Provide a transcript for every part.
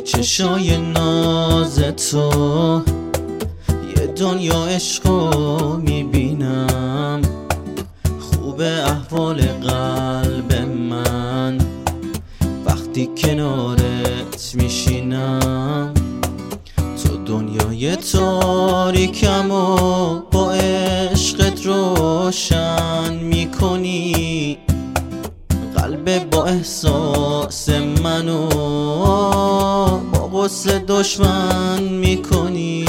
چشای ناز تو یه دنیا عشقو میبینم، خوبه احوال قلب من وقتی کنارت میشینم. تو دنیای تاریکم و با عشقت روشن میکنی، قلب با احساس منو با غصه دشمن میکنی.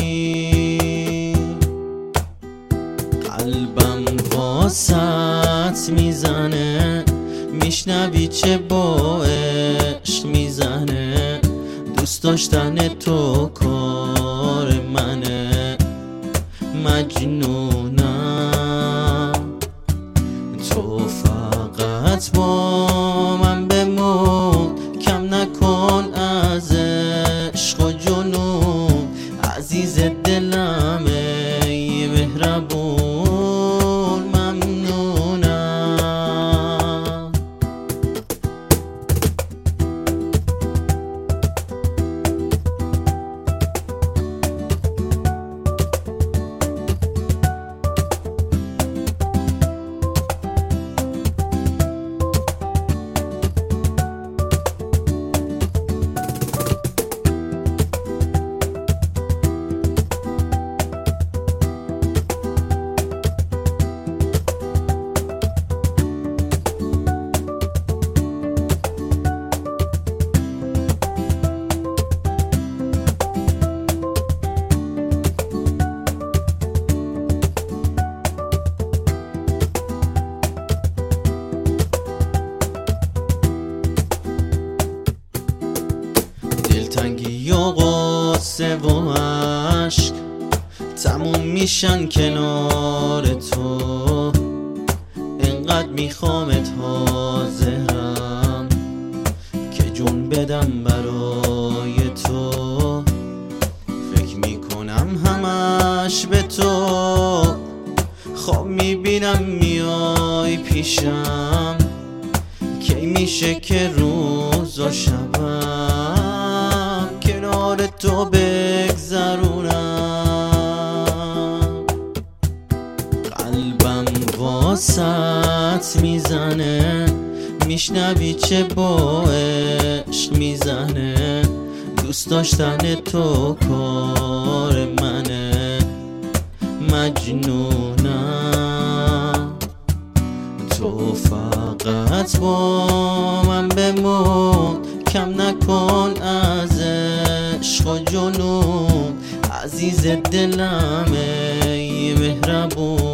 قلبم واسط میزنه، میشنوی چه با عشق میزنه، دوست داشتن تو کار منه، مجنونم. تو فقط با من بمون، کم نکن از عشق و جنون، عزیز دلم ای مهربون، ممنونم. دلتنگی و غصه و عشق تموم میشن کنار تو، انقدر میخوامت حاضرم که جون بدم برای تو. فکر میکنم همش به تو، خواب میبینم میای پیشم، کی میشه که روز و شبم کنار تو بگذرونم. قلبم واسط میزنه، میشنوی چه با عشق میزنه، دوست داشتن تو کار منه، مجنونم. تو فقط با من بمون، کم نکن از عشق و جنون، عزیز دلم ای مهربون.